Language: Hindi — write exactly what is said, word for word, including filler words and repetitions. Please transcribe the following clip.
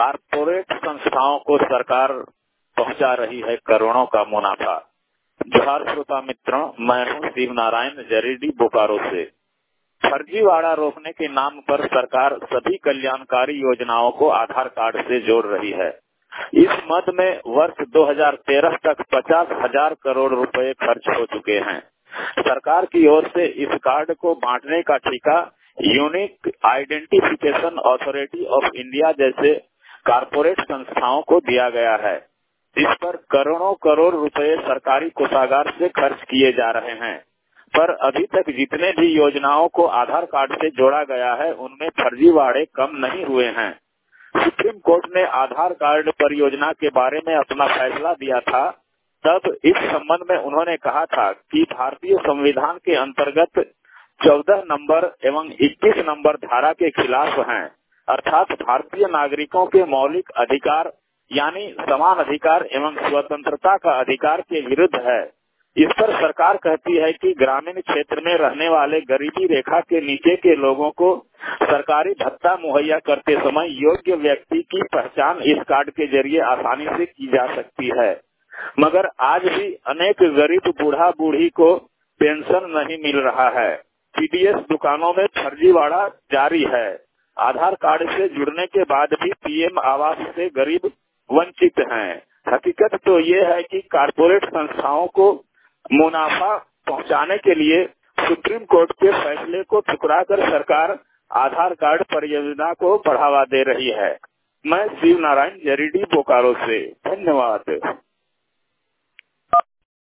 कारपोरेट संस्थाओं को सरकार पहुंचा रही है करोड़ों का मुनाफा। जोहार श्रोता मित्रों, मैं हूं शिव नारायण जरीडी बोकारो से। फर्जीवाड़ा रोकने के नाम पर सरकार सभी कल्याणकारी योजनाओं को आधार कार्ड से जोड़ रही है। इस मद में वर्ष दो हज़ार तेरह तक पचास हजार करोड़ रुपए खर्च हो चुके हैं। सरकार की ओर से इस कार्ड को बांटने का ठेका unique identification authority of India जैसे कारपोरेट संस्थाओं को दिया गया है। इस पर करोड़ों करोड़ रुपए सरकारी कोषागार से खर्च किए जा रहे हैं, पर अभी तक जितने भी योजनाओं को आधार कार्ड से जोड़ा गया है उनमें फर्जीवाड़े कम नहीं हुए हैं। सुप्रीम कोर्ट ने आधार कार्ड परियोजना के बारे में अपना फैसला दिया था। तब इस संबंध में उन्होंने कहा था कि भारतीय संविधान के अंतर्गत चौदह नंबर एवं इक्कीस नंबर धारा के खिलाफ हैं, अर्थात भारतीय नागरिकों के मौलिक अधिकार यानी समान अधिकार एवं स्वतंत्रता का अधिकार के विरुद्ध है। इस पर सरकार कहती है कि ग्रामीण क्षेत्र में रहने वाले गरीबी रेखा के नीचे के लोगों को सरकारी भत्ता मुहैया करते समय योग्य व्यक्ति की पहचान इस कार्ड के जरिए आसानी से की जा सकती है, मगर आज भी अनेक गरीब बूढ़ा बूढ़ी को पेंशन नहीं मिल रहा है। पीडीएस दुकानों में फर्जीवाड़ा जारी है। आधार कार्ड से जुड़ने के बाद भी पीएम आवास से गरीब वंचित हैं। हकीकत तो ये है कि कारपोरेट संस्थाओं को मुनाफा पहुंचाने के लिए सुप्रीम कोर्ट के फैसले को ठुकराकर सरकार आधार कार्ड परियोजना को बढ़ावा दे रही है। मैं शिव नारायण जरीडी बोकारो से। धन्यवाद।